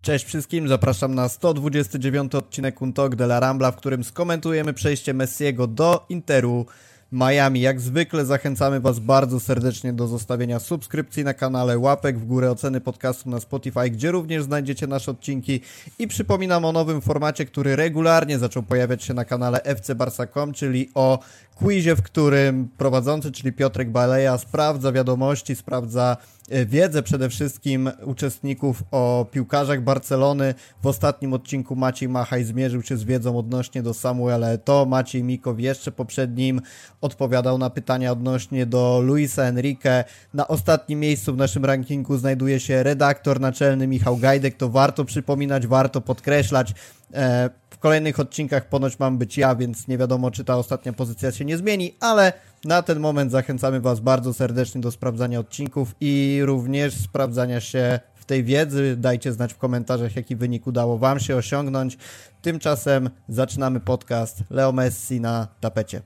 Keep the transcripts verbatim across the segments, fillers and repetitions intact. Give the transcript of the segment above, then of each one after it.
Cześć wszystkim, zapraszam na sto dwudziesty dziewiąty odcinek Un Talk de la Rambla, w którym skomentujemy przejście Messiego do Interu Miami. Jak zwykle zachęcamy Was bardzo serdecznie do zostawienia subskrypcji na kanale, łapek w górę, oceny podcastu na Spotify, gdzie również znajdziecie nasze odcinki. I przypominam o nowym formacie, który regularnie zaczął pojawiać się na kanale F C Barca kropka com, czyli o quizie, w którym prowadzący, czyli Piotrek Baleja, sprawdza wiadomości, sprawdza wiedzę przede wszystkim uczestników o piłkarzach Barcelony. W ostatnim odcinku Maciej Machaj zmierzył się z wiedzą odnośnie do Samuela Eto'o. Maciej Mikow jeszcze poprzednim odpowiadał na pytania odnośnie do Luisa Enrique. Na ostatnim miejscu w naszym rankingu znajduje się redaktor naczelny Michał Gajdek. To warto przypominać, warto podkreślać. W kolejnych odcinkach ponoć mam być ja, więc nie wiadomo, czy ta ostatnia pozycja się nie zmieni, ale na ten moment zachęcamy Was bardzo serdecznie do sprawdzania odcinków i również sprawdzania się w tej wiedzy. Dajcie znać w komentarzach, jaki wynik udało Wam się osiągnąć. Tymczasem zaczynamy podcast. Leo Messi na tapecie.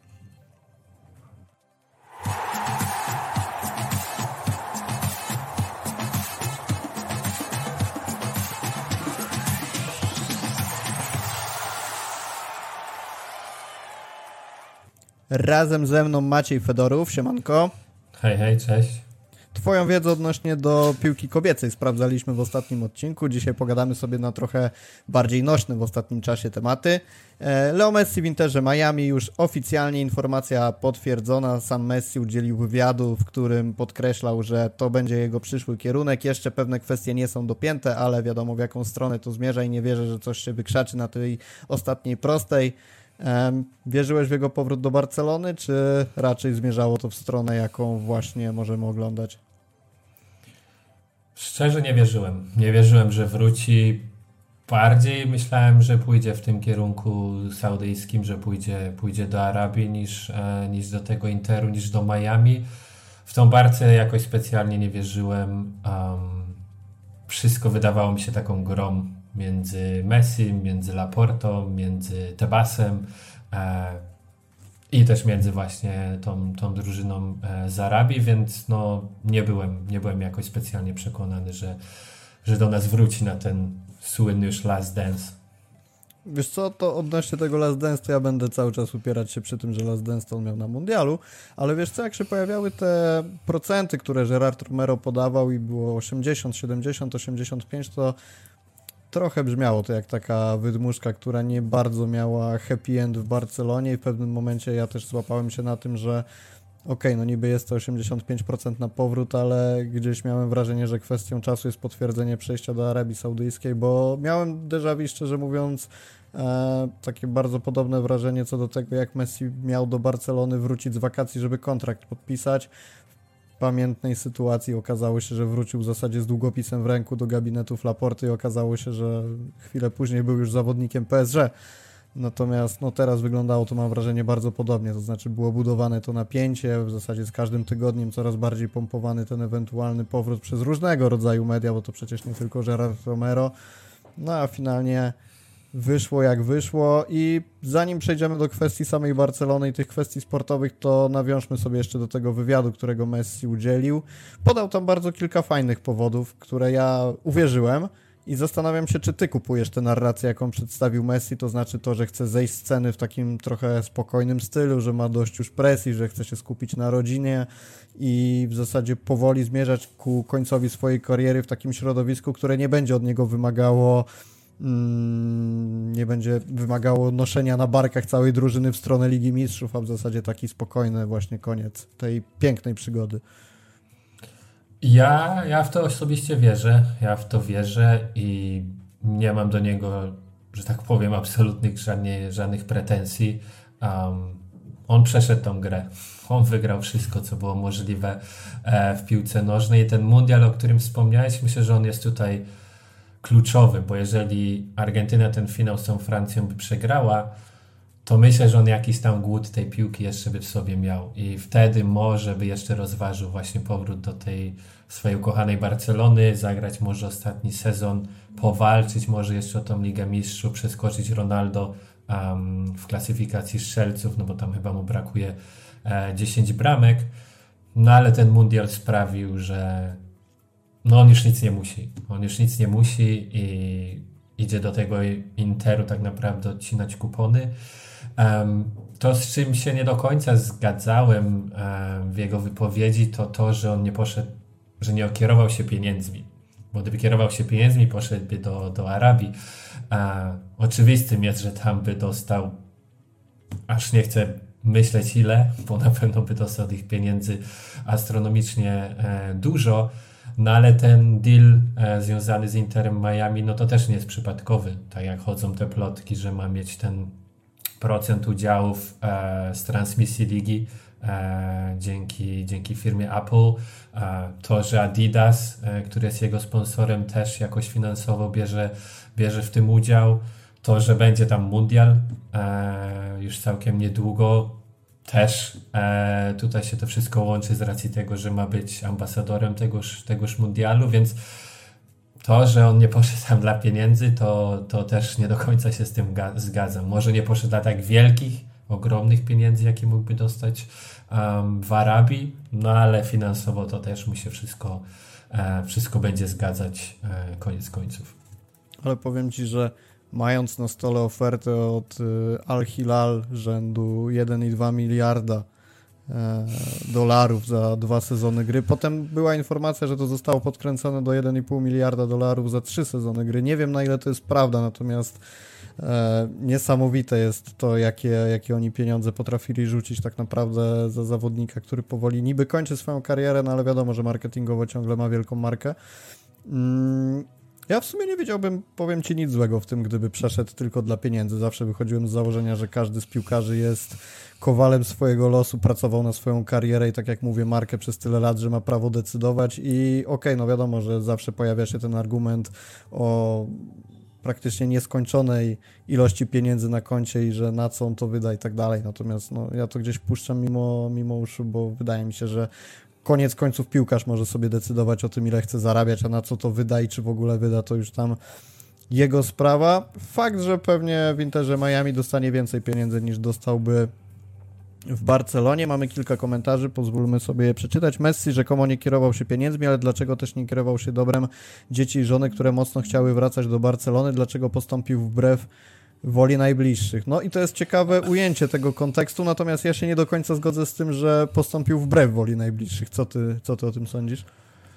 Razem ze mną Maciej Fedorów, siemanko. Hej, hej, cześć. Twoją wiedzę odnośnie do piłki kobiecej sprawdzaliśmy w ostatnim odcinku. Dzisiaj pogadamy sobie na trochę bardziej nośne w ostatnim czasie tematy. Leo Messi w Interze Miami, już oficjalnie informacja potwierdzona. Sam Messi udzielił wywiadu, w którym podkreślał, że to będzie jego przyszły kierunek. Jeszcze pewne kwestie nie są dopięte, ale wiadomo, w jaką stronę to zmierza i nie wierzę, że coś się wykrzaczy na tej ostatniej prostej. Um, wierzyłeś w jego powrót do Barcelony, czy raczej zmierzało to w stronę, jaką właśnie możemy oglądać? Szczerze nie wierzyłem. Nie wierzyłem, że wróci. Bardziej myślałem, że pójdzie w tym kierunku saudyjskim, że pójdzie, pójdzie do Arabii niż, e, niż do tego Interu, niż do Miami. W tą Barcę jakoś specjalnie nie wierzyłem. Um, wszystko wydawało mi się taką grą między Messim, między Laportą, między Tebasem e, i też między właśnie tą, tą drużyną e, z Arabii, więc no nie byłem, nie byłem jakoś specjalnie przekonany, że, że do nas wróci na ten słynny już Last Dance. Wiesz co, to odnośnie tego Last Dance, to ja będę cały czas upierać się przy tym, że Last Dance to on miał na mundialu, ale wiesz co, jak się pojawiały te procenty, które Gerard Romero podawał i było osiemdziesiąt, siedemdziesiąt, osiemdziesiąt pięć, to trochę brzmiało to jak taka wydmuszka, która nie bardzo miała happy end w Barcelonie i w pewnym momencie ja też złapałem się na tym, że okej, okay, no niby jest to osiemdziesiąt pięć procent na powrót, ale gdzieś miałem wrażenie, że kwestią czasu jest potwierdzenie przejścia do Arabii Saudyjskiej, bo miałem déjà vu, szczerze mówiąc, e, takie bardzo podobne wrażenie co do tego, jak Messi miał do Barcelony wrócić z wakacji, żeby kontrakt podpisać. W pamiętnej sytuacji okazało się, że wrócił w zasadzie z długopisem w ręku do gabinetów Laporty i okazało się, że chwilę później był już zawodnikiem P S G. Natomiast no teraz wyglądało to, mam wrażenie, bardzo podobnie, to znaczy było budowane to napięcie, w zasadzie z każdym tygodniem coraz bardziej pompowany ten ewentualny powrót przez różnego rodzaju media, bo to przecież nie tylko Gerard Romero, no a finalnie wyszło jak wyszło i zanim przejdziemy do kwestii samej Barcelony i tych kwestii sportowych, to nawiążmy sobie jeszcze do tego wywiadu, którego Messi udzielił. Podał tam bardzo kilka fajnych powodów, które ja uwierzyłem i zastanawiam się, czy ty kupujesz tę narrację, jaką przedstawił Messi, to znaczy to, że chce zejść z sceny w takim trochę spokojnym stylu, że ma dość już presji, że chce się skupić na rodzinie i w zasadzie powoli zmierzać ku końcowi swojej kariery w takim środowisku, które nie będzie od niego wymagało nie będzie wymagało noszenia na barkach całej drużyny w stronę Ligi Mistrzów, a w zasadzie taki spokojny właśnie koniec tej pięknej przygody. Ja, ja w to osobiście wierzę, ja w to wierzę i nie mam do niego, że tak powiem, absolutnych żadnych, żadnych pretensji. Um, on przeszedł tą grę, on wygrał wszystko, co było możliwe e, w piłce nożnej i ten mundial, o którym wspomniałeś, myślę, że on jest tutaj kluczowy, bo jeżeli Argentyna ten finał z tą Francją by przegrała, to myślę, że on jakiś tam głód tej piłki jeszcze by w sobie miał i wtedy może by jeszcze rozważył właśnie powrót do tej swojej ukochanej Barcelony, zagrać może ostatni sezon, powalczyć może jeszcze o tą Ligę Mistrzów, przeskoczyć Ronaldo um, w klasyfikacji strzelców, no bo tam chyba mu brakuje e, dziesięć bramek, no ale ten mundial sprawił, że no on już nic nie musi. On już nic nie musi i idzie do tego Interu tak naprawdę odcinać kupony. Um, to, z czym się nie do końca zgadzałem um, w jego wypowiedzi, to to, że on nie poszedł, że nie okierował się pieniędzmi. Bo gdyby kierował się pieniędzmi, poszedłby do, do Arabii. A oczywistym jest, że tam by dostał, aż nie chcę myśleć ile, bo na pewno by dostał tych pieniędzy astronomicznie e, dużo. No ale ten deal e, związany z Interem Miami, no to też nie jest przypadkowy. Tak jak chodzą te plotki, że ma mieć ten procent udziałów e, z transmisji ligi e, dzięki, dzięki firmie Apple. E, to, że Adidas, e, który jest jego sponsorem, też jakoś finansowo bierze, bierze w tym udział. To, że będzie tam mundial e, już całkiem niedługo, też e, tutaj się to wszystko łączy z racji tego, że ma być ambasadorem tegoż, tegoż mundialu, więc to, że on nie poszedł tam dla pieniędzy, to, to też nie do końca się z tym ga- zgadzam. Może nie poszedł dla tak wielkich, ogromnych pieniędzy, jakie mógłby dostać um, w Arabii, no ale finansowo to też mu się wszystko, e, wszystko będzie zgadzać e, koniec końców. Ale powiem Ci, że mając na stole ofertę od y, Al Hilal rzędu jeden i dwa miliarda e, dolarów za dwa sezony gry. Potem była informacja, że to zostało podkręcone do jeden i pół miliarda dolarów za trzy sezony gry. Nie wiem, na ile to jest prawda, natomiast e, niesamowite jest to, jakie, jakie oni pieniądze potrafili rzucić tak naprawdę za zawodnika, który powoli niby kończy swoją karierę, no ale wiadomo, że marketingowo ciągle ma wielką markę. Mm. Ja w sumie nie wiedziałbym, powiem Ci, nic złego w tym, gdyby przeszedł tylko dla pieniędzy. Zawsze wychodziłem z założenia, że każdy z piłkarzy jest kowalem swojego losu, pracował na swoją karierę i tak jak mówię, markę przez tyle lat, że ma prawo decydować i okej, okay, no wiadomo, że zawsze pojawia się ten argument o praktycznie nieskończonej ilości pieniędzy na koncie i że na co on to wyda i tak dalej. Natomiast no, ja to gdzieś puszczam mimo, mimo uszu, bo wydaje mi się, że koniec końców piłkarz może sobie decydować o tym, ile chce zarabiać, a na co to wyda i czy w ogóle wyda, to już tam jego sprawa. Fakt, że pewnie w Interze Miami dostanie więcej pieniędzy niż dostałby w Barcelonie. Mamy kilka komentarzy, pozwólmy sobie je przeczytać. Messi rzekomo nie kierował się pieniędzmi, ale dlaczego też nie kierował się dobrem dzieci i żony, które mocno chciały wracać do Barcelony? Dlaczego postąpił wbrew woli najbliższych? No i to jest ciekawe ujęcie tego kontekstu, natomiast ja się nie do końca zgodzę z tym, że postąpił wbrew woli najbliższych. Co ty, co ty o tym sądzisz?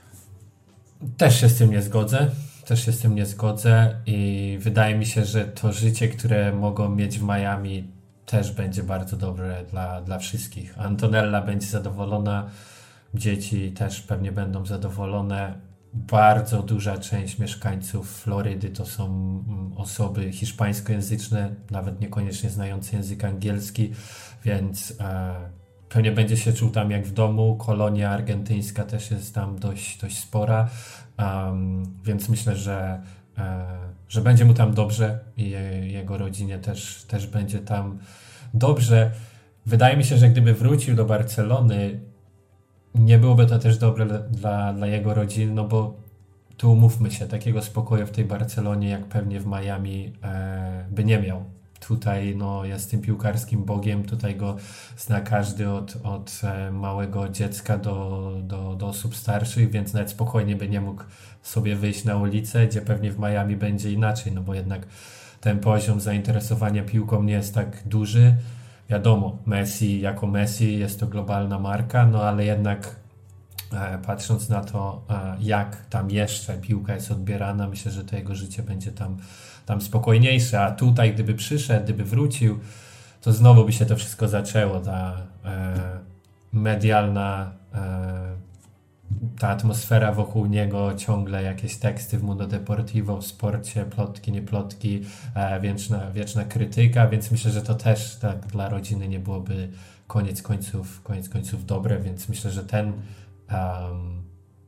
Też się z tym nie zgodzę. Też się z tym nie zgodzę i wydaje mi się, że to życie, które mogą mieć w Miami, też będzie bardzo dobre dla, dla wszystkich. Antonella będzie zadowolona, dzieci też pewnie będą zadowolone. Bardzo duża część mieszkańców Florydy to są osoby hiszpańskojęzyczne, nawet niekoniecznie znające język angielski, więc e, pewnie będzie się czuł tam jak w domu. Kolonia argentyńska też jest tam dość, dość spora, um, więc myślę, że, e, że będzie mu tam dobrze i je, jego rodzinie też, też będzie tam dobrze. Wydaje mi się, że gdyby wrócił do Barcelony, nie byłoby to też dobre dla, dla jego rodziny, no bo tu umówmy się, takiego spokoju w tej Barcelonie jak pewnie w Miami e, by nie miał. Tutaj no, jest tym piłkarskim bogiem, tutaj go zna każdy od, od e, małego dziecka do, do, do osób starszych, więc nawet spokojnie by nie mógł sobie wyjść na ulicę, gdzie pewnie w Miami będzie inaczej, no bo jednak ten poziom zainteresowania piłką nie jest tak duży. Wiadomo, Messi jako Messi jest to globalna marka, no ale jednak e, patrząc na to, e, jak tam jeszcze piłka jest odbierana, myślę, że to jego życie będzie tam, tam spokojniejsze, a tutaj gdyby przyszedł, gdyby wrócił, to znowu by się to wszystko zaczęło, ta e, medialna e, ta atmosfera wokół niego, ciągle jakieś teksty w Mundo Deportivo, w sporcie, plotki, nie plotki, e, wieczna, wieczna krytyka, więc myślę, że to też tak dla rodziny nie byłoby koniec końców, koniec końców dobre, więc myślę, że ten, um,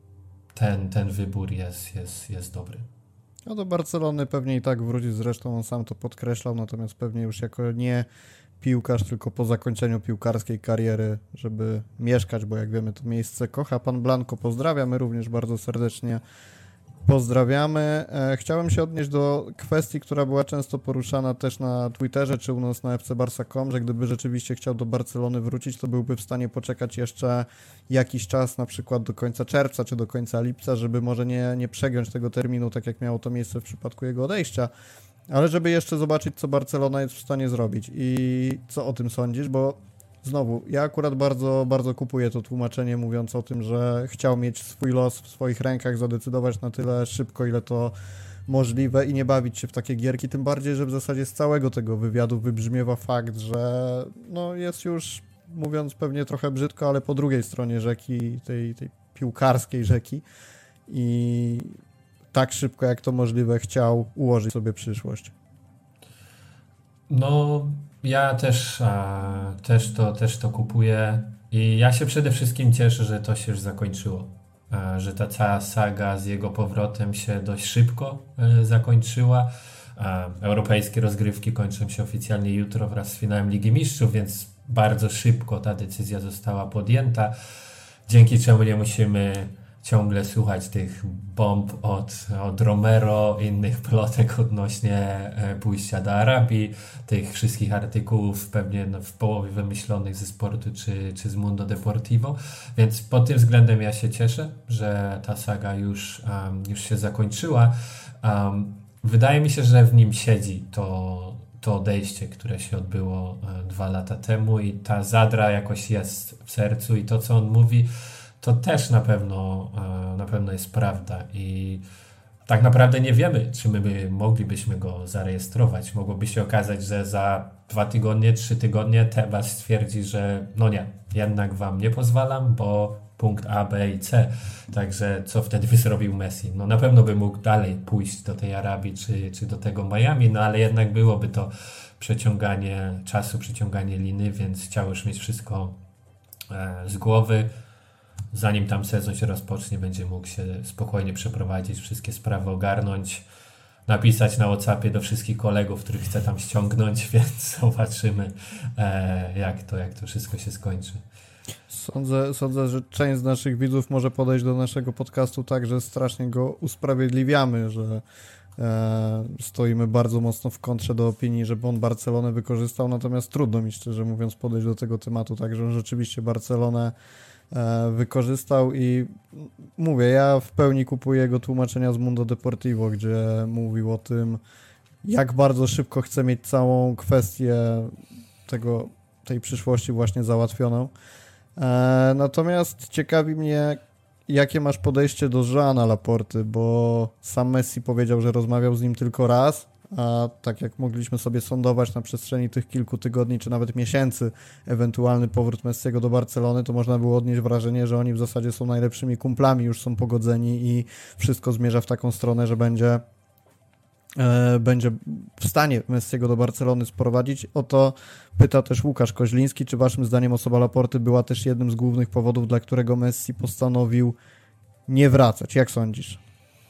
ten, ten wybór jest, jest, jest dobry. No do Barcelony pewnie i tak wróci, zresztą on sam to podkreślał, natomiast pewnie już jako nie piłkarz, tylko po zakończeniu piłkarskiej kariery, żeby mieszkać, bo jak wiemy to miejsce kocha. Pan Blanco pozdrawia, my również bardzo serdecznie Pozdrawiamy. Chciałem się odnieść do kwestii, która była często poruszana też na Twitterze czy u nas na f c barsa kropka com, że gdyby rzeczywiście chciał do Barcelony wrócić, to byłby w stanie poczekać jeszcze jakiś czas, na przykład do końca czerwca czy do końca lipca, żeby może nie, nie przegiąć tego terminu, tak jak miało to miejsce w przypadku jego odejścia, ale żeby jeszcze zobaczyć, co Barcelona jest w stanie zrobić i co o tym sądzisz, bo znowu, ja akurat bardzo, bardzo kupuję to tłumaczenie mówiąc o tym, że chciał mieć swój los w swoich rękach, zadecydować na tyle szybko, ile to możliwe i nie bawić się w takie gierki, tym bardziej, że w zasadzie z całego tego wywiadu wybrzmiewa fakt, że no jest już, mówiąc pewnie trochę brzydko, ale po drugiej stronie rzeki, tej, tej piłkarskiej rzeki i tak szybko jak to możliwe chciał ułożyć sobie przyszłość. No, ja też, a, też, to, też to kupuję i ja się przede wszystkim cieszę, że to się już zakończyło, a, że ta cała saga z jego powrotem się dość szybko e, zakończyła. A, europejskie rozgrywki kończą się oficjalnie jutro wraz z finałem Ligi Mistrzów, więc bardzo szybko ta decyzja została podjęta, dzięki czemu nie musimy ciągle słuchać tych bomb od, od Romero, innych plotek odnośnie e, pójścia do Arabii, tych wszystkich artykułów pewnie no, w połowie wymyślonych ze sportu czy, czy z Mundo Deportivo, więc pod tym względem ja się cieszę, że ta saga już, um, już się zakończyła. Um, wydaje mi się, że w nim siedzi to, to odejście, które się odbyło e, dwa lata temu i ta zadra jakoś jest w sercu i to, co on mówi, to też na pewno, na pewno jest prawda i tak naprawdę nie wiemy, czy my by, moglibyśmy go zarejestrować. Mogłoby się okazać, że za dwa tygodnie, trzy tygodnie Tebas stwierdzi, że no nie, jednak wam nie pozwalam, bo punkt A, B i C. Także co wtedy by zrobił Messi? No na pewno by mógł dalej pójść do tej Arabii czy, czy do tego Miami, no ale jednak byłoby to przeciąganie czasu, przeciąganie liny, więc chciał już mieć wszystko z głowy. Zanim tam sezon się rozpocznie, będzie mógł się spokojnie przeprowadzić, wszystkie sprawy ogarnąć, napisać na WhatsAppie do wszystkich kolegów, których chce tam ściągnąć, więc zobaczymy, e, jak to, jak to wszystko się skończy. Sądzę, sądzę, że część z naszych widzów może podejść do naszego podcastu tak, że strasznie go usprawiedliwiamy, że e, stoimy bardzo mocno w kontrze do opinii, żeby on Barcelonę wykorzystał, natomiast trudno mi szczerze mówiąc podejść do tego tematu, tak, że on rzeczywiście Barcelonę wykorzystał i mówię, ja w pełni kupuję jego tłumaczenia z Mundo Deportivo, gdzie mówił o tym, jak bardzo szybko chce mieć całą kwestię tego, tej przyszłości właśnie załatwioną. E, natomiast ciekawi mnie, jakie masz podejście do Joana Laporty, bo sam Messi powiedział, że rozmawiał z nim tylko raz, a tak jak mogliśmy sobie sądować na przestrzeni tych kilku tygodni, czy nawet miesięcy ewentualny powrót Messiego do Barcelony, to można było odnieść wrażenie, że oni w zasadzie są najlepszymi kumplami, już są pogodzeni i wszystko zmierza w taką stronę, że będzie, e, będzie w stanie Messiego do Barcelony sprowadzić. O to pyta też Łukasz Koźliński, czy waszym zdaniem osoba Laporty była też jednym z głównych powodów, dla którego Messi postanowił nie wracać? Jak sądzisz?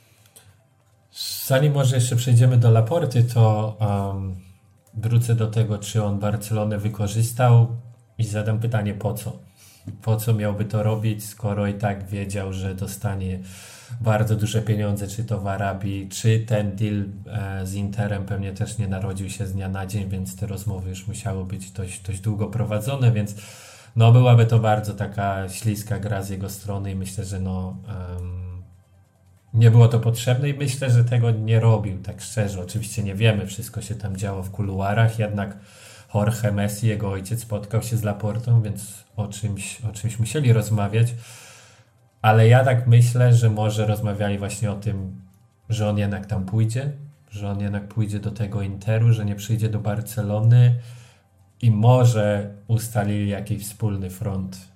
Zanim może jeszcze przejdziemy do Laporty, to um, wrócę do tego, czy on Barcelonę wykorzystał i zadam pytanie, po co? Po co miałby to robić, skoro i tak wiedział, że dostanie bardzo duże pieniądze, czy to w Arabii, czy ten deal e, z Interem pewnie też nie narodził się z dnia na dzień, więc te rozmowy już musiały być dość, dość długo prowadzone, więc no byłaby to bardzo taka śliska gra z jego strony i myślę, że no... Um, nie było to potrzebne i myślę, że tego nie robił, tak szczerze. Oczywiście nie wiemy, wszystko się tam działo w kuluarach, jednak Jorge Messi, jego ojciec, spotkał się z Laportą, więc o czymś, o czymś musieli rozmawiać. Ale ja tak myślę, że może rozmawiali właśnie o tym, że on jednak tam pójdzie, że on jednak pójdzie do tego Interu, że nie przyjdzie do Barcelony i może ustalili jakiś wspólny front.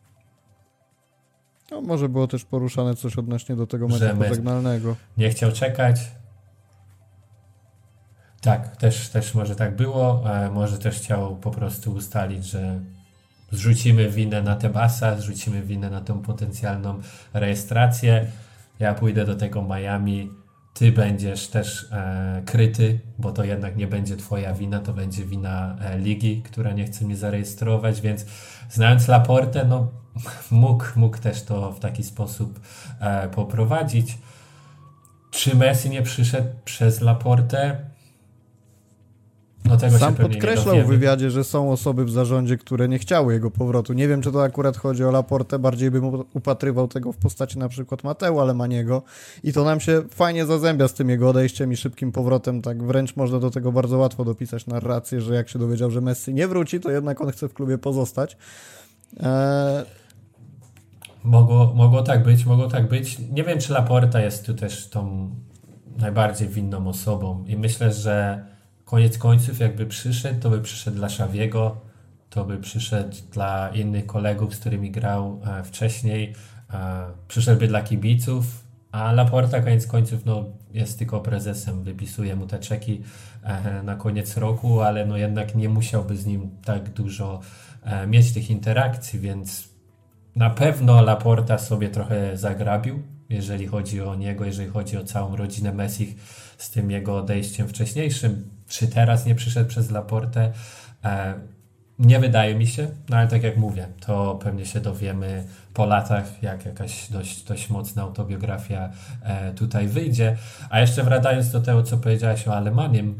No, może było też poruszane coś odnośnie do tego meczu pożegnalnego. Nie chciał czekać. Tak, też, też może tak było. E, może też chciał po prostu ustalić, że zrzucimy winę na Tebasa, zrzucimy winę na tą potencjalną rejestrację. Ja pójdę do tego Miami. Ty będziesz też e, kryty, bo to jednak nie będzie twoja wina, to będzie wina e, ligi, która nie chce mnie zarejestrować, więc znając Laportę, no mógł, mógł też to w taki sposób e, poprowadzić. czy Messi nie przyszedł przez Laportę? No tego Sam się pewnie podkreślał nie w wywiadzie, że są osoby w zarządzie, które nie chciały jego powrotu. Nie wiem, czy to akurat chodzi o Laportę, bardziej bym upatrywał tego w postaci na przykład Mateo Alemaniego i to nam się fajnie zazębia z tym jego odejściem i szybkim powrotem, tak wręcz można do tego bardzo łatwo dopisać narrację, że jak się dowiedział, że Messi nie wróci, to jednak on chce w klubie pozostać. Eee... Mogło, mogło tak być, mogło tak być. Nie wiem, czy Laporta jest tu też tą najbardziej winną osobą i myślę, że koniec końców jakby przyszedł, to by przyszedł dla Xaviego, to by przyszedł dla innych kolegów, z którymi grał e, wcześniej, e, przyszedłby dla kibiców, a Laporta koniec końców no, jest tylko prezesem, wypisuje mu te czeki e, na koniec roku, ale no jednak nie musiałby z nim tak dużo e, mieć tych interakcji, więc na pewno Laporta sobie trochę zagrabił, jeżeli chodzi o niego, jeżeli chodzi o całą rodzinę Messi z tym jego odejściem wcześniejszym. Czy teraz nie przyszedł przez Laportę? E, nie wydaje mi się, no ale tak jak mówię, to pewnie się dowiemy po latach, jak jakaś dość, dość mocna autobiografia e, tutaj wyjdzie. A jeszcze wracając do tego, co powiedziałeś o Alemaniem,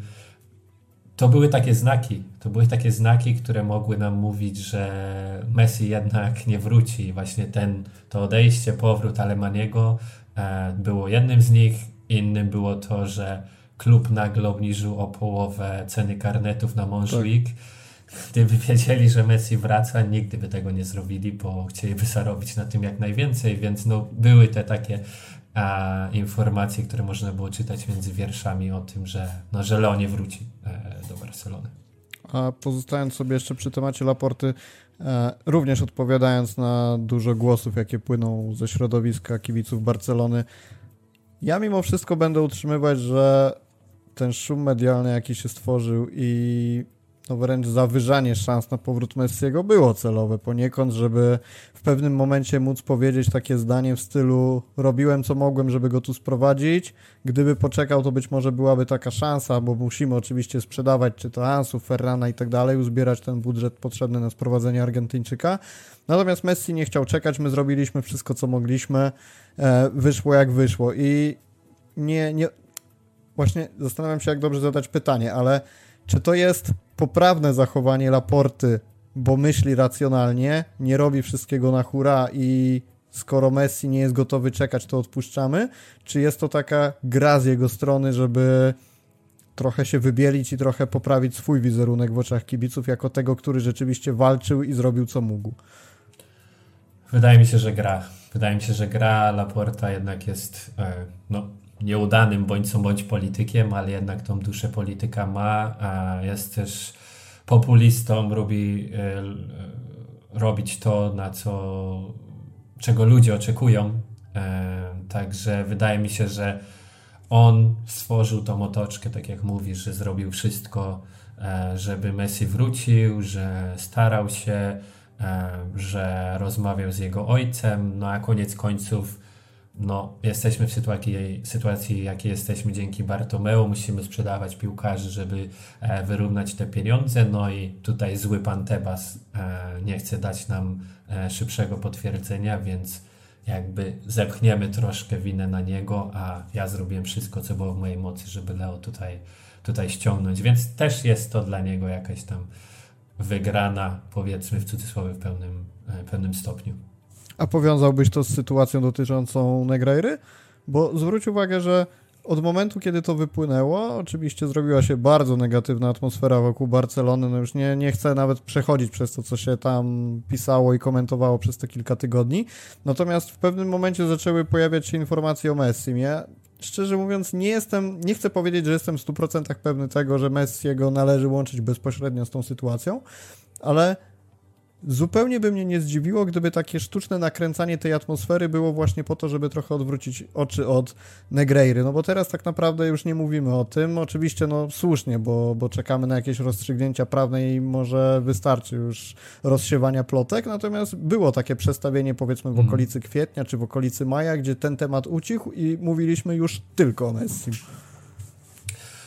to były takie znaki, to były takie znaki, które mogły nam mówić, że Messi jednak nie wróci. Właśnie ten, to odejście, powrót Alemaniego e, było jednym z nich. Innym było to, że klub nagle obniżył o połowę ceny karnetów na Montjuic. Tak. Gdyby wiedzieli, że Messi wraca, nigdy by tego nie zrobili, bo chcieliby zarobić na tym jak najwięcej, więc no, były te takie a, informacje, które można było czytać między wierszami o tym, że, no, że Leo nie wróci e, do Barcelony. A pozostając sobie jeszcze przy temacie Laporty, e, również odpowiadając na dużo głosów, jakie płyną ze środowiska kibiców Barcelony, ja mimo wszystko będę utrzymywać, że ten szum medialny, jaki się stworzył i no wręcz zawyżanie szans na powrót Messiego było celowe poniekąd, żeby w pewnym momencie móc powiedzieć takie zdanie w stylu robiłem co mogłem, żeby go tu sprowadzić, gdyby poczekał, to być może byłaby taka szansa, bo musimy oczywiście sprzedawać czy to Ansu, Ferrana i tak dalej, uzbierać ten budżet potrzebny na sprowadzenie Argentyńczyka. Natomiast Messi nie chciał czekać, my zrobiliśmy wszystko co mogliśmy, e, wyszło jak wyszło i nie, nie właśnie zastanawiam się, jak dobrze zadać pytanie, ale czy to jest poprawne zachowanie Laporty, bo myśli racjonalnie, nie robi wszystkiego na hura i skoro Messi nie jest gotowy czekać, to odpuszczamy? Czy jest to taka gra z jego strony, żeby trochę się wybielić i trochę poprawić swój wizerunek w oczach kibiców jako tego, który rzeczywiście walczył i zrobił co mógł? Wydaje mi się, że gra. Wydaje mi się, że gra. Laporta jednak jest e, no, nieudanym bądź co bądź politykiem, ale jednak tą duszę polityka ma, a jest też populistą, lubi y, robić to, na co, czego ludzie oczekują. E, także wydaje mi się, że on stworzył tą otoczkę, tak jak mówisz, że zrobił wszystko, e, żeby Messi wrócił, że starał się, e, że rozmawiał z jego ojcem, no a koniec końców no, jesteśmy w sytuacji, sytuacji, jakiej jesteśmy dzięki Bartomeu, musimy sprzedawać piłkarzy, żeby e, wyrównać te pieniądze, no i tutaj zły pan Tebas e, nie chce dać nam e, szybszego potwierdzenia, więc jakby zepchniemy troszkę winę na niego, a ja zrobiłem wszystko, co było w mojej mocy, żeby Leo tutaj, tutaj ściągnąć, więc też jest to dla niego jakaś tam wygrana, powiedzmy w cudzysłowie w pełnym, e, pełnym stopniu. A powiązałbyś to z sytuacją dotyczącą Negreiry? Bo zwróć uwagę, że od momentu, kiedy to wypłynęło, oczywiście zrobiła się bardzo negatywna atmosfera wokół Barcelony. No już nie, nie chcę nawet przechodzić przez to, co się tam pisało i komentowało przez te kilka tygodni. Natomiast w pewnym momencie zaczęły pojawiać się informacje o Messim. Ja, szczerze mówiąc, nie jestem, nie chcę powiedzieć, że jestem w stu procentach pewny tego, że Messiego należy łączyć bezpośrednio z tą sytuacją, ale zupełnie by mnie nie zdziwiło, gdyby takie sztuczne nakręcanie tej atmosfery było właśnie po to, żeby trochę odwrócić oczy od Negreiry, no bo teraz tak naprawdę już nie mówimy o tym, oczywiście no słusznie, bo, bo czekamy na jakieś rozstrzygnięcia prawne i może wystarczy już rozsiewania plotek, natomiast było takie przestawienie powiedzmy w okolicy kwietnia czy w okolicy maja, gdzie ten temat ucichł i mówiliśmy już tylko o Messim.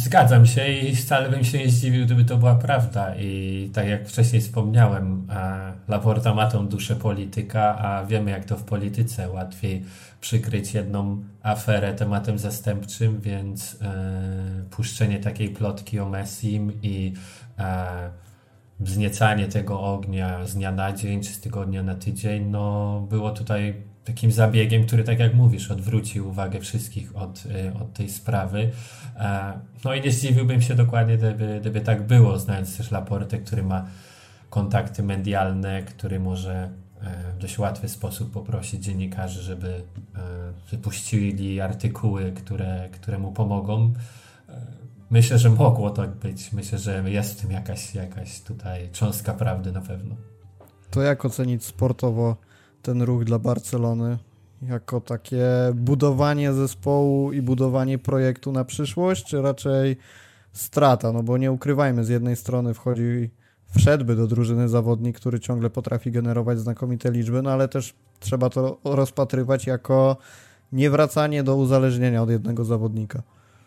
Zgadzam się i wcale bym się nie zdziwił, gdyby to była prawda. I tak jak wcześniej wspomniałem, Laporta ma tą duszę polityka, a wiemy jak to w polityce. Łatwiej przykryć jedną aferę tematem zastępczym, więc e, puszczenie takiej plotki o Messim i e, wzniecanie tego ognia z dnia na dzień, czy z tygodnia na tydzień, no było tutaj takim zabiegiem, który, tak jak mówisz, odwrócił uwagę wszystkich od, od tej sprawy. No i nie zdziwiłbym się dokładnie, gdyby, gdyby tak było, znając też Laportę, który ma kontakty medialne, który może w dość łatwy sposób poprosić dziennikarzy, żeby wypuścili artykuły, które, które mu pomogą. Myślę, że mogło tak być. Myślę, że jest w tym jakaś, jakaś tutaj cząstka prawdy na pewno. To jak ocenić sportowo ten ruch dla Barcelony? Jako takie budowanie zespołu i budowanie projektu na przyszłość, czy raczej strata? No bo nie ukrywajmy, z jednej strony wchodzi, wszedłby do drużyny zawodnik, który ciągle potrafi generować znakomite liczby, no ale też trzeba to rozpatrywać jako niewracanie do uzależnienia od jednego zawodnika.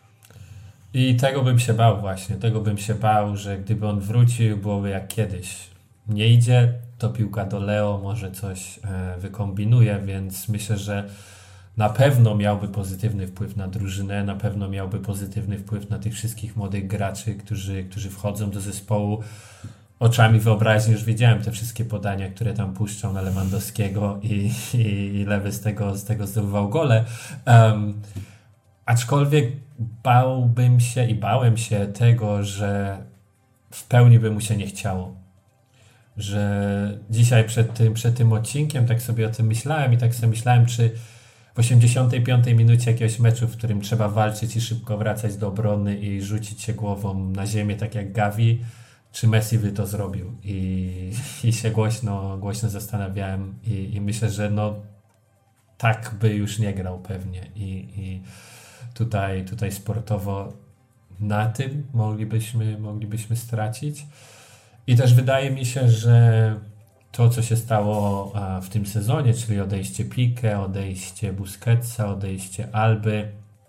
I tego bym się bał właśnie, tego bym się bał, że gdyby on wrócił, byłoby jak kiedyś. Nie idzie, to piłka do Leo, może coś e, wykombinuje, więc myślę, że na pewno miałby pozytywny wpływ na drużynę, na pewno miałby pozytywny wpływ na tych wszystkich młodych graczy, którzy, którzy wchodzą do zespołu. Oczami wyobraźni już widziałem te wszystkie podania, które tam puszczą na Lewandowskiego i, i, i Lewy z tego, z tego zdobywał gole. Um, aczkolwiek bałbym się i bałem się tego, że w pełni by mu się nie chciało. Że dzisiaj przed tym, przed tym odcinkiem tak sobie o tym myślałem i tak sobie myślałem, czy w osiemdziesiątej piątej minucie jakiegoś meczu, w którym trzeba walczyć i szybko wracać do obrony i rzucić się głową na ziemię, tak jak Gavi, czy Messi by to zrobił. I, i się głośno, głośno zastanawiałem i, i myślę, że no tak by już nie grał pewnie. I, i tutaj, tutaj sportowo na tym moglibyśmy, moglibyśmy stracić. I też wydaje mi się, że to, co się stało w tym sezonie, czyli odejście Piqué, odejście Busquetsa, odejście Alby,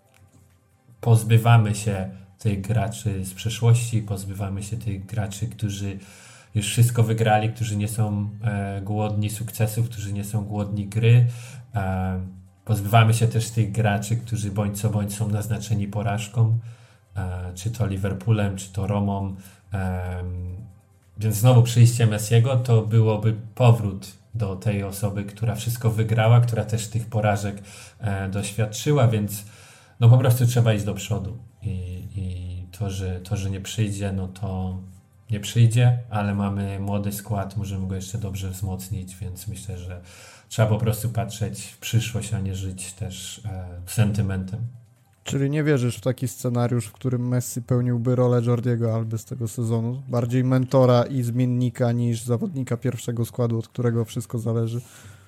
pozbywamy się tych graczy z przeszłości, pozbywamy się tych graczy, którzy już wszystko wygrali, którzy nie są e, głodni sukcesów, którzy nie są głodni gry. E, pozbywamy się też tych graczy, którzy bądź co bądź są naznaczeni porażką, e, czy to Liverpoolem, czy to Romą. E, Więc znowu przyjście Messiego to byłoby powrót do tej osoby, która wszystko wygrała, która też tych porażek e, doświadczyła, więc no po prostu trzeba iść do przodu. I, i to, że, to, że nie przyjdzie, no to nie przyjdzie, ale mamy młody skład, możemy go jeszcze dobrze wzmocnić, więc myślę, że trzeba po prostu patrzeć w przyszłość, a nie żyć też e, sentymentem. Czyli nie wierzysz w taki scenariusz, w którym Messi pełniłby rolę Jordiego Alby z tego sezonu? Bardziej mentora i zmiennika niż zawodnika pierwszego składu, od którego wszystko zależy?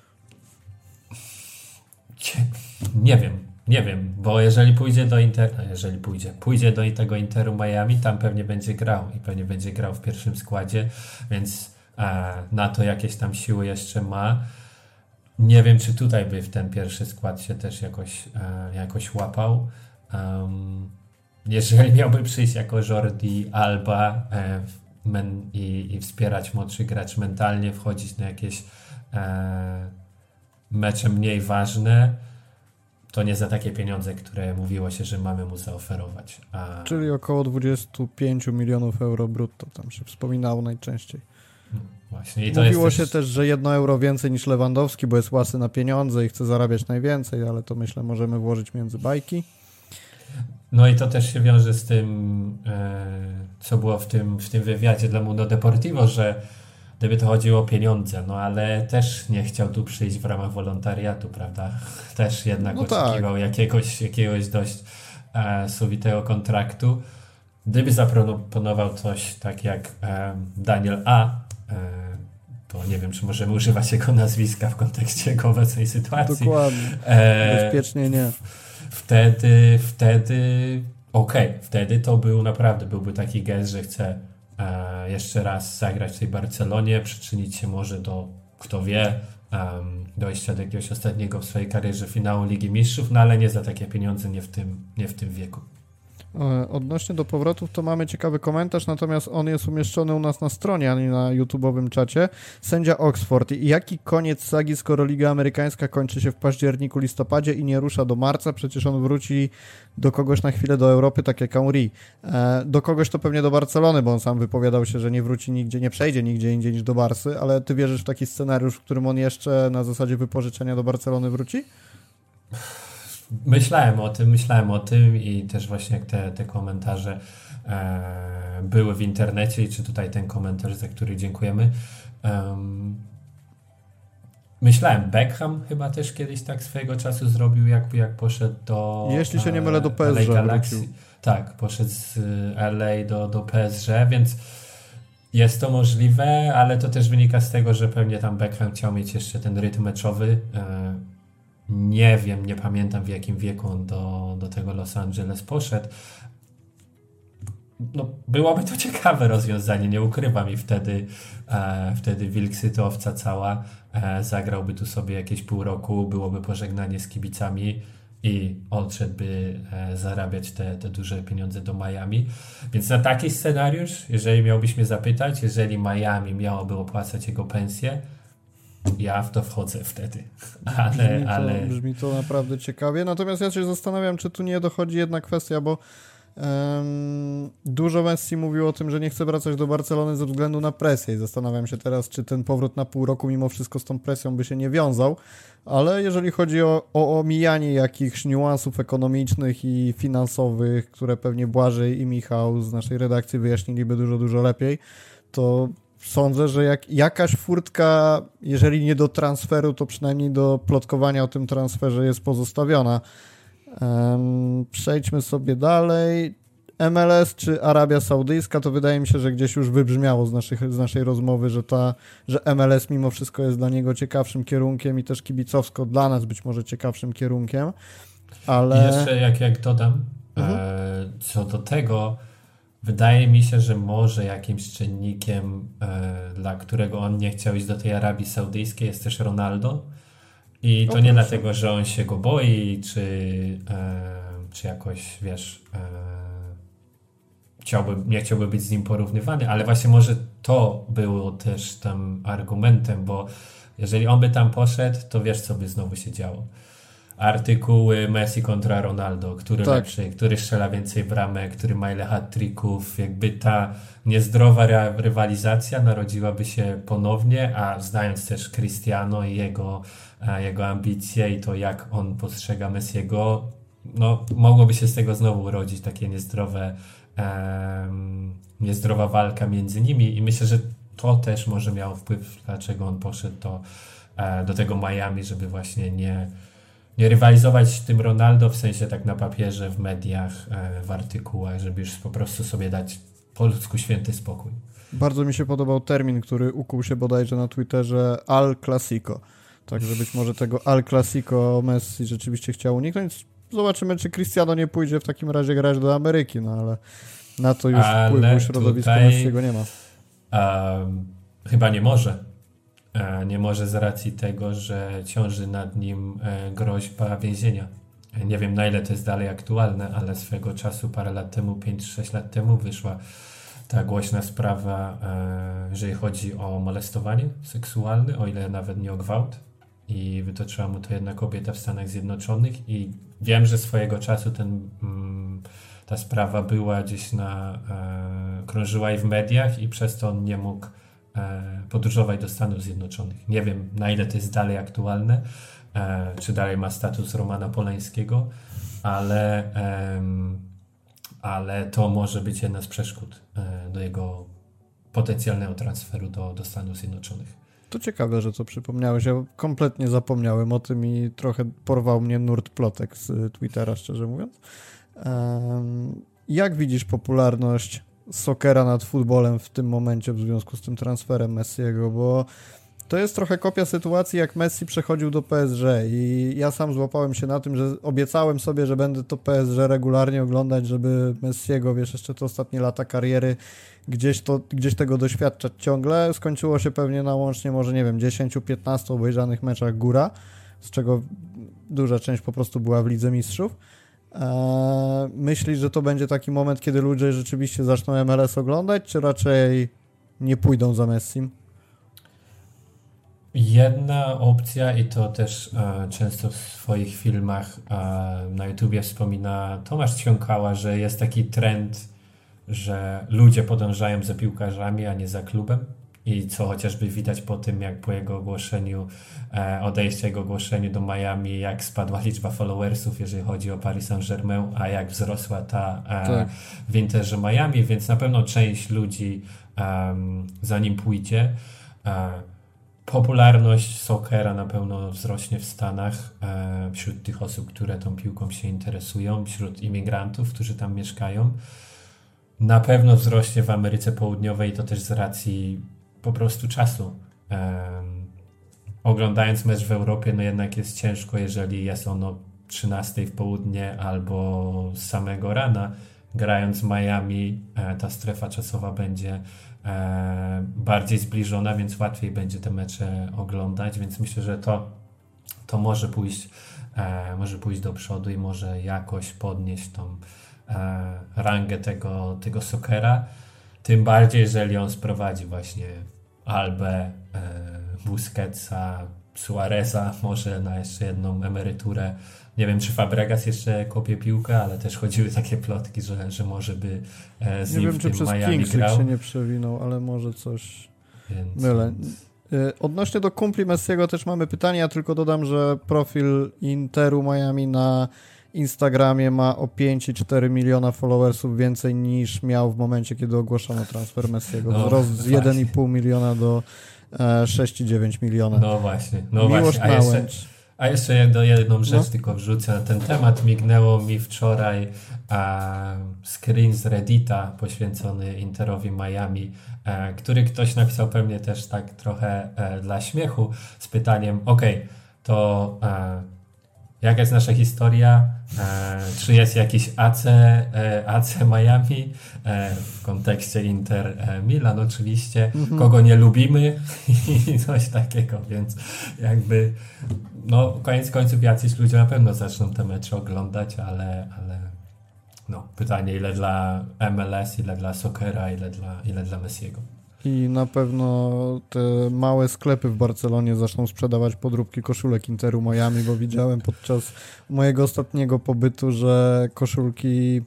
Nie wiem, nie wiem, bo jeżeli pójdzie do Interu, jeżeli pójdzie, pójdzie do tego Interu Miami, tam pewnie będzie grał i pewnie będzie grał w pierwszym składzie, więc e, na to jakieś tam siły jeszcze ma. Nie wiem, czy tutaj by w ten pierwszy skład się też jakoś, e, jakoś łapał. Um, jeżeli miałby przyjść jako Jordi Alba e, men, i, i wspierać młodszy gracz mentalnie, wchodzić na jakieś e, mecze mniej ważne, to nie za takie pieniądze, które mówiło się, że mamy mu zaoferować. A... Czyli około dwadzieścia pięć milionów euro brutto, tam się wspominało najczęściej. Właśnie. I to Mówiło jest się też... też, że jedno euro więcej niż Lewandowski, bo jest łasy na pieniądze i chce zarabiać najwięcej, ale to myślę możemy włożyć między bajki. No i to też się wiąże z tym, co było w tym, w tym wywiadzie dla Mundo Deportivo, że gdyby to chodziło o pieniądze, no ale też nie chciał tu przyjść w ramach wolontariatu, prawda? Też jednak no oczekiwał tak. jakiegoś, jakiegoś dość e, suwitego kontraktu. Gdyby zaproponował coś tak jak e, Daniel A., e, to nie wiem, czy możemy używać jego nazwiska w kontekście jego obecnej sytuacji. Dokładnie. E, Bezpiecznie nie. Wtedy, wtedy okej, okay, wtedy to był naprawdę, byłby taki gest, że chce e, jeszcze raz zagrać w tej Barcelonie, przyczynić się może do, kto wie, um, dojścia do jakiegoś ostatniego w swojej karierze finału Ligi Mistrzów, no ale nie za takie pieniądze, nie w tym, nie w tym wieku. Odnośnie do powrotów to mamy ciekawy komentarz, natomiast on jest umieszczony u nas na stronie, a nie na YouTube'owym czacie. Sędzia Oxford. Jaki koniec sagi, skoro Liga Amerykańska kończy się w październiku, listopadzie i nie rusza do marca? Przecież on wróci do kogoś na chwilę do Europy, tak jak Henry. Do kogoś to pewnie do Barcelony, bo on sam wypowiadał się, że nie wróci nigdzie, nie przejdzie nigdzie indziej niż do Barsy, ale ty wierzysz w taki scenariusz, w którym on jeszcze na zasadzie wypożyczenia do Barcelony wróci? Myślałem o tym, myślałem o tym i też właśnie jak te, te komentarze e, były w internecie i czy tutaj ten komentarz, za który dziękujemy. Um, myślałem, Beckham chyba też kiedyś tak swojego czasu zrobił, jak, jak poszedł do Jeśli się nie mylę, do P S G L A Galaxy. wrócił. Tak, poszedł z L A do, do P S G, więc jest to możliwe, ale to też wynika z tego, że pewnie tam Beckham chciał mieć jeszcze ten rytm meczowy. E, Nie wiem, nie pamiętam w jakim wieku on do, do tego Los Angeles poszedł. No, byłoby to ciekawe rozwiązanie, nie ukrywam i wtedy, e, wtedy wilk syty, owca cała, e, zagrałby tu sobie jakieś pół roku, byłoby pożegnanie z kibicami i odszedłby e, zarabiać te, te duże pieniądze do Miami. Więc na taki scenariusz, jeżeli miałbyś mnie zapytać, jeżeli Miami miałoby opłacać jego pensję, ja w to wchodzę wtedy. Ale, brzmi, to, ale... brzmi to naprawdę ciekawie. Natomiast ja się zastanawiam, czy tu nie dochodzi jedna kwestia, bo um, dużo Messi mówił o tym, że nie chce wracać do Barcelony ze względu na presję. I zastanawiam się teraz, czy ten powrót na pół roku mimo wszystko z tą presją by się nie wiązał. Ale jeżeli chodzi o, o omijanie jakichś niuansów ekonomicznych i finansowych, które pewnie Błażej i Michał z naszej redakcji wyjaśniliby dużo, dużo lepiej, to sądzę, że jak jakaś furtka, jeżeli nie do transferu, to przynajmniej do plotkowania o tym transferze jest pozostawiona. Um, przejdźmy sobie dalej. M L S czy Arabia Saudyjska, to wydaje mi się, że gdzieś już wybrzmiało z, naszych, z naszej rozmowy, że, ta, że M L S mimo wszystko jest dla niego ciekawszym kierunkiem i też kibicowsko dla nas być może ciekawszym kierunkiem, ale... I jeszcze jak, jak dodam, mhm. e, co do tego, wydaje mi się, że może jakimś czynnikiem, e, dla którego on nie chciał iść do tej Arabii Saudyjskiej, jest też Ronaldo. I to o, nie proszę. Dlatego, że on się go boi, czy, e, czy jakoś, wiesz, e, chciałby, nie chciałby być z nim porównywany, ale właśnie może to było też tam argumentem, bo jeżeli on by tam poszedł, to wiesz, co by znowu się działo. Artykuły Messi kontra Ronaldo, który tak. lepszy, który strzela więcej bramek, który ma ile hat-tricków, jakby ta niezdrowa rywalizacja narodziłaby się ponownie, a znając też Cristiano i jego, jego ambicje i to jak on postrzega Messiego, no mogłoby się z tego znowu urodzić takie niezdrowe um, niezdrowa walka między nimi i myślę, że to też może miało wpływ, dlaczego on poszedł do, do tego Miami, żeby właśnie nie nie rywalizować z tym Ronaldo, w sensie tak na papierze, w mediach, w artykułach, żeby już po prostu sobie dać po ludzku święty spokój. Bardzo mi się podobał termin, który ukuł się bodajże na Twitterze Al Clasico. Także być może tego Al Clasico Messi rzeczywiście chciał uniknąć. Zobaczymy, czy Cristiano nie pójdzie w takim razie grać do Ameryki, no ale na to już ale wpływu środowiska tutaj, Messiego nie ma. Um, chyba nie może. Nie może z racji tego, że ciąży nad nim groźba więzienia. Nie wiem, na ile to jest dalej aktualne, ale swego czasu, parę lat temu, pięć sześć lat temu wyszła ta głośna sprawa, jeżeli chodzi o molestowanie seksualne, o ile nawet nie o gwałt. I wytoczyła mu to jedna kobieta w Stanach Zjednoczonych i wiem, że swojego czasu ten, ta sprawa była gdzieś na... krążyła i w mediach i przez to on nie mógł podróżować do Stanów Zjednoczonych. Nie wiem, na ile to jest dalej aktualne, e, czy dalej ma status Romana Polańskiego, ale, e, ale to może być jedna z przeszkód e, do jego potencjalnego transferu do, do Stanów Zjednoczonych. To ciekawe, że to przypomniałeś. Ja kompletnie zapomniałem o tym i trochę porwał mnie nurt plotek z Twittera, szczerze mówiąc. E, jak widzisz popularność sokera nad futbolem w tym momencie w związku z tym transferem Messiego, bo to jest trochę kopia sytuacji, jak Messi przechodził do P S G i ja sam złapałem się na tym, że obiecałem sobie, że będę to P S G regularnie oglądać, żeby Messiego, wiesz, jeszcze te ostatnie lata kariery gdzieś, to, gdzieś tego doświadczać ciągle. Skończyło się pewnie na łącznie może, nie wiem, dziesięć piętnaście obejrzanych meczach góra, z czego duża część po prostu była w Lidze Mistrzów. E, myślisz, że to będzie taki moment, kiedy ludzie rzeczywiście zaczną M L S oglądać, czy raczej nie pójdą za Messim? Jedna opcja, i to też e, często w swoich filmach e, na YouTubie wspomina Tomasz Ćwiąkała, że jest taki trend, że ludzie podążają za piłkarzami, a nie za klubem. I co chociażby widać po tym, jak po jego ogłoszeniu, e, odejściu jego ogłoszeniu do Miami, jak spadła liczba followersów, jeżeli chodzi o Paris Saint-Germain, a jak wzrosła ta e, tak. w Interze Miami, więc na pewno część ludzi um, za nim pójdzie. E, popularność soccera na pewno wzrośnie w Stanach e, wśród tych osób, które tą piłką się interesują, wśród imigrantów, którzy tam mieszkają. Na pewno wzrośnie w Ameryce Południowej, to też z racji po prostu czasu. Um, oglądając mecz w Europie, no jednak jest ciężko, jeżeli jest on o trzynastej w południe albo z samego rana. Grając w Miami, e, ta strefa czasowa będzie e, bardziej zbliżona, więc łatwiej będzie te mecze oglądać, więc myślę, że to, to może pójść e, może pójść do przodu i może jakoś podnieść tą e, rangę tego, tego soccera. Tym bardziej, jeżeli on sprowadzi właśnie Albę, e, Busquetsa, Suareza, może na jeszcze jedną emeryturę. Nie wiem, czy Fabregas jeszcze kopie piłkę, ale też chodziły takie plotki, że, że może by e, z nie nim wiem, w czy tym przez Miami Kings grał. się nie przewinął, ale może coś Więc, mylę. więc... Odnośnie do kumpli Messiego też mamy pytanie, ja tylko dodam, że profil Interu Miami na Instagramie ma o pięć i cztery miliona followersów więcej niż miał w momencie, kiedy ogłoszono transfer Messiego. No, Wzrost z właśnie. jeden i pół miliona do e, sześć i dziewięć miliona. No właśnie, no Miłość właśnie. A jeszcze, Nałęcz. a jeszcze jedno, jedną rzecz No. tylko wrzucę na ten temat. Mignęło mi wczoraj a, screen z Reddita poświęcony Interowi Miami, e, który ktoś napisał pewnie też tak trochę e, dla śmiechu z pytaniem, okej, okay, to e, jaka jest nasza historia? E, czy jest jakiś A C, e, A C Miami e, w kontekście Inter e, Milan oczywiście, Mhm. kogo nie lubimy i coś takiego, więc jakby no koniec końców jacyś ludzie na pewno zaczną te mecze oglądać, ale, ale no pytanie ile dla M L S, ile dla soccera, ile dla, ile dla Messiego. I na pewno te małe sklepy w Barcelonie zaczną sprzedawać podróbki koszulek Interu Miami, bo widziałem podczas mojego ostatniego pobytu, że koszulki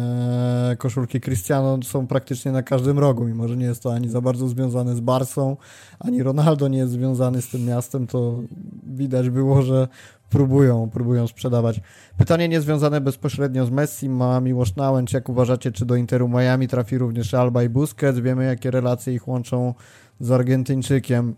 e, koszulki Cristiano są praktycznie na każdym rogu, mimo że nie jest to ani za bardzo związane z Barcą, ani Ronaldo nie jest związany z tym miastem, to widać było, że próbują, próbują sprzedawać. Pytanie niezwiązane bezpośrednio z Messi ma Miłosz Nałęcz. Jak uważacie, czy do Interu Miami trafi również Alba i Busquets? Wiemy, jakie relacje ich łączą z Argentyńczykiem.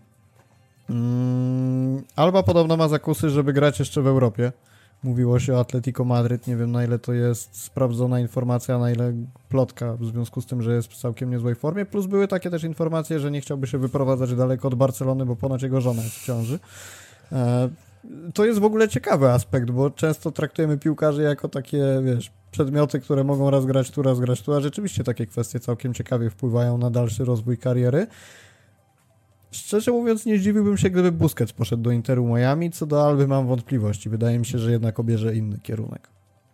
Mm, Alba podobno ma zakusy, żeby grać jeszcze w Europie. Mówiło się o Atletico Madryt. Nie wiem, na ile to jest sprawdzona informacja, na ile plotka, w związku z tym, że jest w całkiem niezłej formie. Plus były takie też informacje, że nie chciałby się wyprowadzać daleko od Barcelony, bo ponoć jego żona jest w ciąży. E, To jest w ogóle ciekawy aspekt, bo często traktujemy piłkarzy jako takie, wiesz, przedmioty, które mogą raz grać tu, raz grać tu, a rzeczywiście takie kwestie całkiem ciekawie wpływają na dalszy rozwój kariery. Szczerze mówiąc, nie zdziwiłbym się, gdyby Busquets poszedł do Interu Miami. Co do Alby mam wątpliwości. Wydaje mi się, że jednak obierze inny kierunek.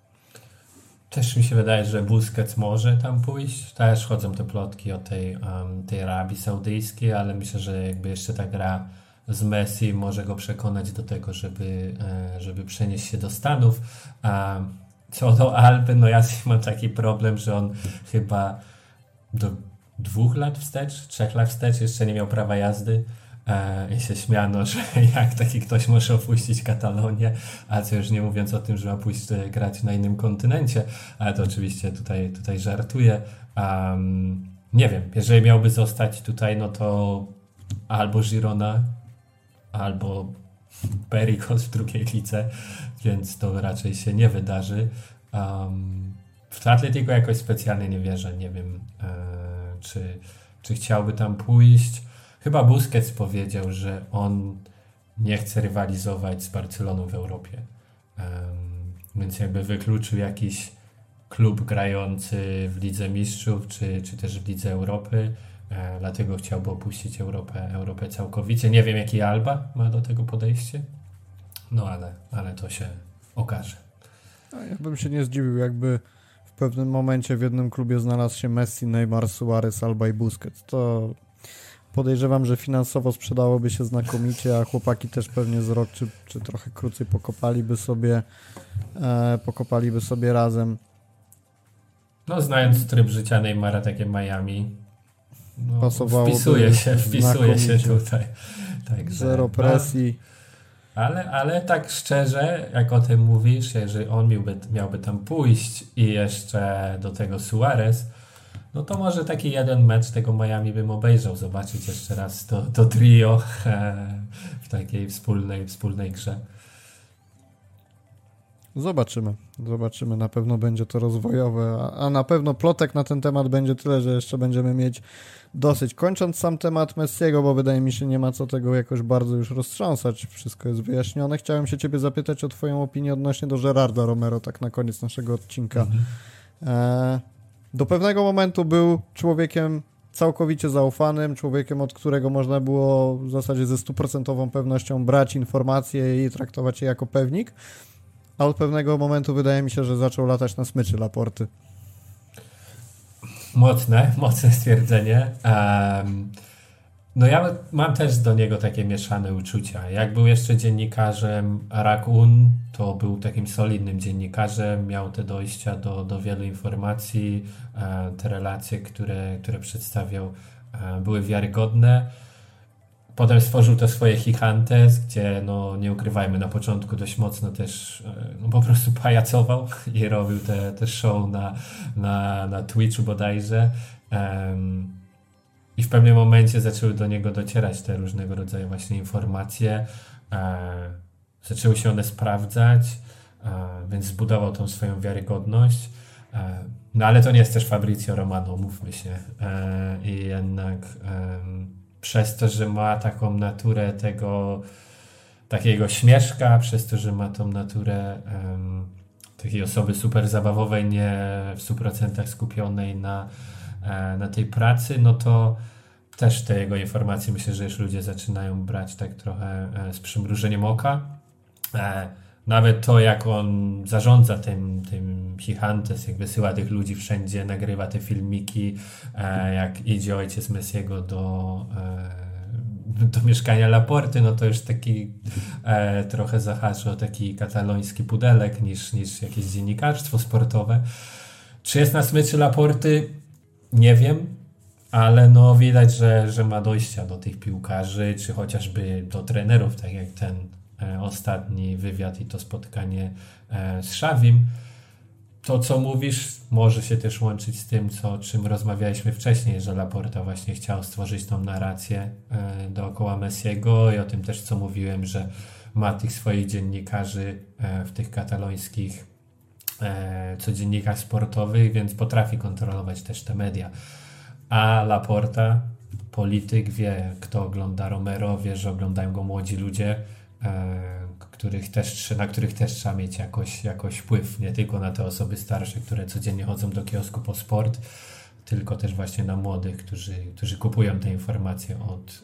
Też mi się wydaje, że Busquets może tam pójść. Też chodzą te plotki o tej, um, tej Arabii Saudyjskiej, ale myślę, że jakby jeszcze ta gra z Messi może go przekonać do tego, żeby, żeby przenieść się do Stanów. A co do Alby, no ja mam taki problem, że on chyba do dwóch lat wstecz, trzech lat wstecz jeszcze nie miał prawa jazdy i się śmiano, że jak taki ktoś może opuścić Katalonię, a co już nie mówiąc o tym, że ma pójść grać na innym kontynencie, ale to oczywiście tutaj, tutaj żartuję. Um, nie wiem, jeżeli miałby zostać tutaj, no to albo Girona, albo Pericos w drugiej lidze, więc to raczej się nie wydarzy. Um, w Atletico jakoś specjalnie nie wierzę, nie wiem, e, czy, czy chciałby tam pójść. Chyba Busquets powiedział, że on nie chce rywalizować z Barceloną w Europie, um, więc jakby wykluczył jakiś klub grający w Lidze Mistrzów, czy, czy też w Lidze Europy. E, dlatego chciałby opuścić Europę, Europę całkowicie. Nie wiem, jaki Alba ma do tego podejście, no ale, ale to się okaże. Ja bym się nie zdziwił, jakby w pewnym momencie w jednym klubie znalazł się Messi, Neymar, Suarez, Alba i Busquets. To podejrzewam, że finansowo sprzedałoby się znakomicie, a chłopaki też pewnie z rok czy, czy trochę krócej pokopaliby sobie e, pokopaliby sobie razem. No znając tryb życia Neymara, takie Miami, no, Pasowałoby wpisuje się, wpisuje się znakomicie. tutaj. Także, Zero presji. no, ale, ale tak szczerze, jak o tym mówisz, jeżeli on miałby, miałby tam pójść i jeszcze do tego Suarez, no to może taki jeden mecz tego Miami bym obejrzał, zobaczyć jeszcze raz to, to trio e, w takiej wspólnej, wspólnej grze. Zobaczymy, zobaczymy, na pewno będzie to rozwojowe, a, a na pewno plotek na ten temat będzie tyle, że jeszcze będziemy mieć dosyć. Kończąc sam temat Messiego, bo wydaje mi się, nie ma co tego jakoś bardzo już roztrząsać, wszystko jest wyjaśnione. Chciałem się ciebie zapytać o twoją opinię odnośnie do Gerarda Romero, tak na koniec naszego odcinka. Mhm. E, do pewnego momentu był człowiekiem całkowicie zaufanym, człowiekiem, od którego można było w zasadzie ze stuprocentową pewnością brać informacje i traktować je jako pewnik. A od pewnego momentu wydaje mi się, że zaczął latać na smyczy Laporty. Mocne, mocne stwierdzenie. Um, no ja mam też do niego takie mieszane uczucia. Jak był jeszcze dziennikarzem Rakun, to był takim solidnym dziennikarzem, miał te dojścia do, do wielu informacji, e, te relacje, które, które przedstawiał, e, były wiarygodne. Potem stworzył to swoje Gigantes, gdzie, no nie ukrywajmy, na początku dość mocno też no, po prostu pajacował i robił te, te show na, na, na Twitchu bodajże. Um, I w pewnym momencie zaczęły do niego docierać te różnego rodzaju właśnie informacje. E, zaczęły się one sprawdzać, e, więc zbudował tą swoją wiarygodność. E, no ale to nie jest też Fabrizio Romano, mówmy się. E, I jednak... E, przez to, że ma taką naturę tego takiego śmieszka, przez to, że ma tą naturę um, takiej osoby super zabawowej, nie w stu procentach skupionej na, e, na tej pracy, no to też te jego informacje myślę, że już ludzie zaczynają brać tak trochę e, z przymrużeniem oka. E, Nawet to, jak on zarządza tym, tym Gigantes, jak wysyła tych ludzi wszędzie, nagrywa te filmiki, e, jak idzie ojciec Messiego do, e, do mieszkania Laporty, no to już taki e, trochę zahacza o taki kataloński pudelek niż, niż jakieś dziennikarstwo sportowe. Czy jest na smyczy Laporty? Nie wiem, ale no widać, że, że ma dojścia do tych piłkarzy, czy chociażby do trenerów, tak jak ten ostatni wywiad i to spotkanie z Xavim. To, co mówisz, może się też łączyć z tym, co, o czym rozmawialiśmy wcześniej, że Laporta właśnie chciał stworzyć tą narrację dookoła Messiego i o tym też, co mówiłem, że ma tych swoich dziennikarzy w tych katalońskich codziennikach sportowych, więc potrafi kontrolować też te media. A Laporta, polityk, wie, kto ogląda Romero, wie, że oglądają go młodzi ludzie, których też, na których też trzeba mieć jakoś, jakoś wpływ, nie tylko na te osoby starsze, które codziennie chodzą do kiosku po sport, tylko też właśnie na młodych, którzy, którzy kupują te informacje od,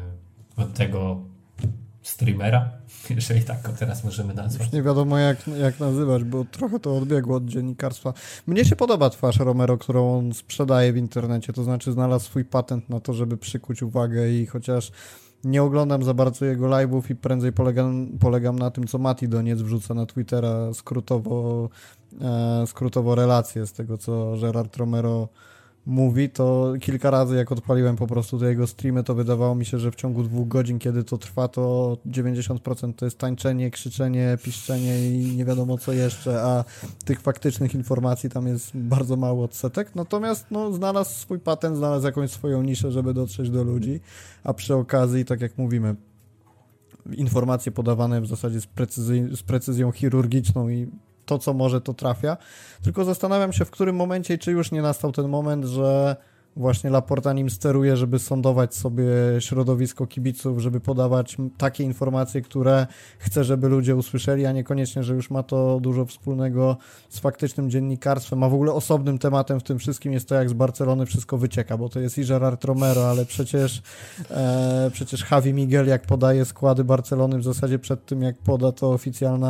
od tego streamera, jeżeli tak go teraz możemy nazwać. Już nie wiadomo jak, jak nazywać, bo trochę to odbiegło od dziennikarstwa. Mnie się podoba twarz Romero, którą on sprzedaje w internecie, to znaczy znalazł swój patent na to, żeby przykuć uwagę i chociaż nie oglądam za bardzo jego live'ów i prędzej polegam, polegam na tym, co Mati Doniec wrzuca na Twittera skrótowo, e, skrótowo relacje z tego, co Gerard Romero mówi, to kilka razy jak odpaliłem po prostu te jego streamy, to wydawało mi się, że w ciągu dwóch godzin, kiedy to trwa, to dziewięćdziesiąt procent to jest tańczenie, krzyczenie, piszczenie i nie wiadomo co jeszcze, a tych faktycznych informacji tam jest bardzo mało odsetek. Natomiast no, znalazł swój patent, znalazł jakąś swoją niszę, żeby dotrzeć do ludzi, a przy okazji, tak jak mówimy, informacje podawane w zasadzie z, precyzy- z precyzją chirurgiczną i to, co może, to trafia. Tylko zastanawiam się, w którym momencie, czy już nie nastał ten moment, że właśnie Laporta nim steruje, żeby sondować sobie środowisko kibiców, żeby podawać takie informacje, które chce, żeby ludzie usłyszeli, a niekoniecznie, że już ma to dużo wspólnego z faktycznym dziennikarstwem, a w ogóle osobnym tematem w tym wszystkim jest to, jak z Barcelony wszystko wycieka, bo to jest i Gerard Romero, ale przecież e, przecież Javi Miguel, jak podaje składy Barcelony w zasadzie przed tym, jak poda to oficjalna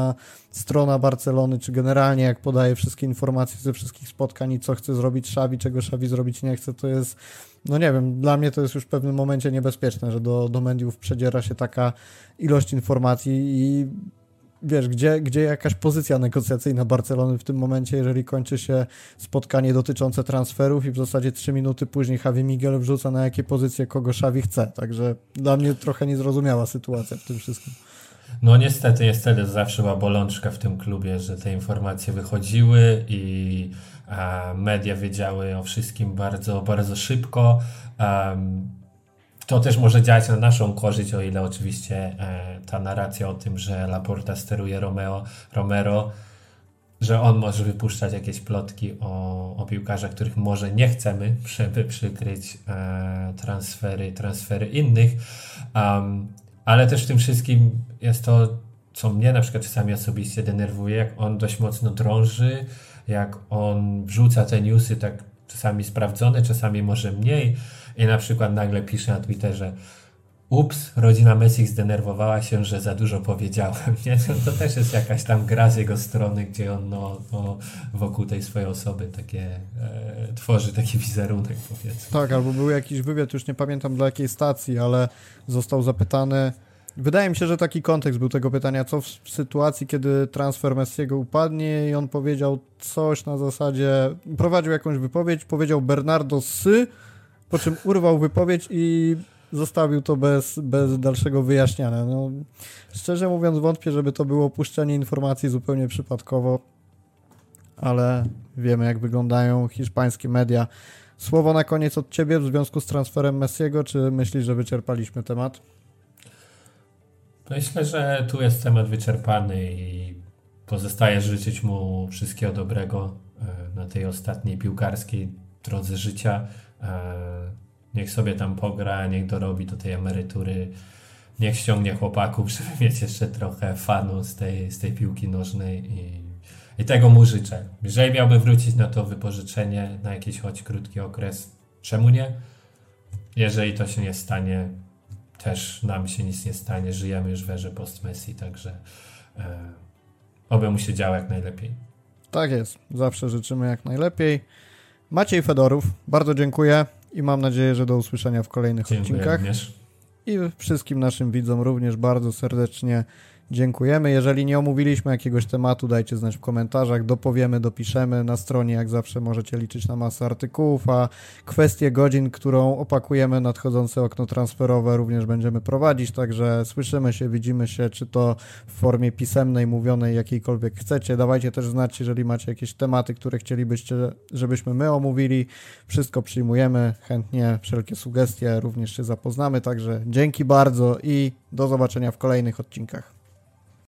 strona Barcelony, czy generalnie jak podaje wszystkie informacje ze wszystkich spotkań i co chce zrobić Xavi, czego Xavi zrobić nie chce, to jest, no nie wiem, dla mnie to jest już w pewnym momencie niebezpieczne, że do, do mediów przedziera się taka ilość informacji i wiesz, gdzie, gdzie jakaś pozycja negocjacyjna Barcelony w tym momencie, jeżeli kończy się spotkanie dotyczące transferów i w zasadzie trzy minuty później Javi Miguel wrzuca na jakie pozycje kogo Xavi chce, także dla mnie trochę niezrozumiała sytuacja w tym wszystkim. No niestety, niestety zawsze była bolączka w tym klubie, że te informacje wychodziły i a, media wiedziały o wszystkim bardzo, bardzo szybko. Um, to też może działać na naszą korzyść, o ile oczywiście e, ta narracja o tym, że Laporta steruje Romeo, Romero, że on może wypuszczać jakieś plotki o, o piłkarzach, których może nie chcemy, żeby przykryć e, transfery, transfery innych. Um, ale też w tym wszystkim jest to, co mnie na przykład czasami osobiście denerwuje, jak on dość mocno drąży, jak on wrzuca te newsy tak czasami sprawdzone, czasami może mniej i na przykład nagle pisze na Twitterze: ups, rodzina Messi zdenerwowała się, że za dużo powiedziałem. Nie? To też jest jakaś tam gra z jego strony, gdzie on no, no, wokół tej swojej osoby takie e, tworzy taki wizerunek, powiedzmy. Tak, albo był jakiś wywiad, już nie pamiętam dla jakiej stacji, ale został zapytany, wydaje mi się, że taki kontekst był tego pytania, co w sytuacji, kiedy transfer Messiego upadnie, i on powiedział coś na zasadzie, prowadził jakąś wypowiedź, powiedział Bernardo Sy, po czym urwał wypowiedź i zostawił to bez, bez dalszego wyjaśniania. No, szczerze mówiąc, wątpię, żeby to było opuszczenie informacji zupełnie przypadkowo, ale wiemy, jak wyglądają hiszpańskie media. Słowo na koniec od ciebie w związku z transferem Messiego, czy myślisz, że wyczerpaliśmy temat? Myślę, że tu jest temat wyczerpany i pozostaje życzyć mu wszystkiego dobrego na tej ostatniej piłkarskiej drodze życia. Niech sobie tam pogra, niech dorobi do tej emerytury, niech ściągnie chłopaków, żeby mieć jeszcze trochę fanu z tej, z tej piłki nożnej i, i tego mu życzę. Jeżeli miałby wrócić na to wypożyczenie na jakiś choć krótki okres, czemu nie? Jeżeli to się nie stanie, też nam się nic nie stanie, żyjemy już w erze post-Messi, także e, oby mu się działo jak najlepiej. Tak jest, zawsze życzymy jak najlepiej. Maciej Fedorów, bardzo dziękuję i mam nadzieję, że do usłyszenia w kolejnych Dziękuję odcinkach. Również. I wszystkim naszym widzom również bardzo serdecznie dziękujemy. Jeżeli nie omówiliśmy jakiegoś tematu, dajcie znać w komentarzach, dopowiemy, dopiszemy. Na stronie jak zawsze możecie liczyć na masę artykułów, a kwestię godzin, którą opakujemy nadchodzące okno transferowe, również będziemy prowadzić, także słyszymy się, widzimy się, czy to w formie pisemnej, mówionej, jakiejkolwiek chcecie. Dawajcie też znać, jeżeli macie jakieś tematy, które chcielibyście, żebyśmy my omówili. Wszystko przyjmujemy, chętnie wszelkie sugestie również się zapoznamy, także dzięki bardzo i do zobaczenia w kolejnych odcinkach.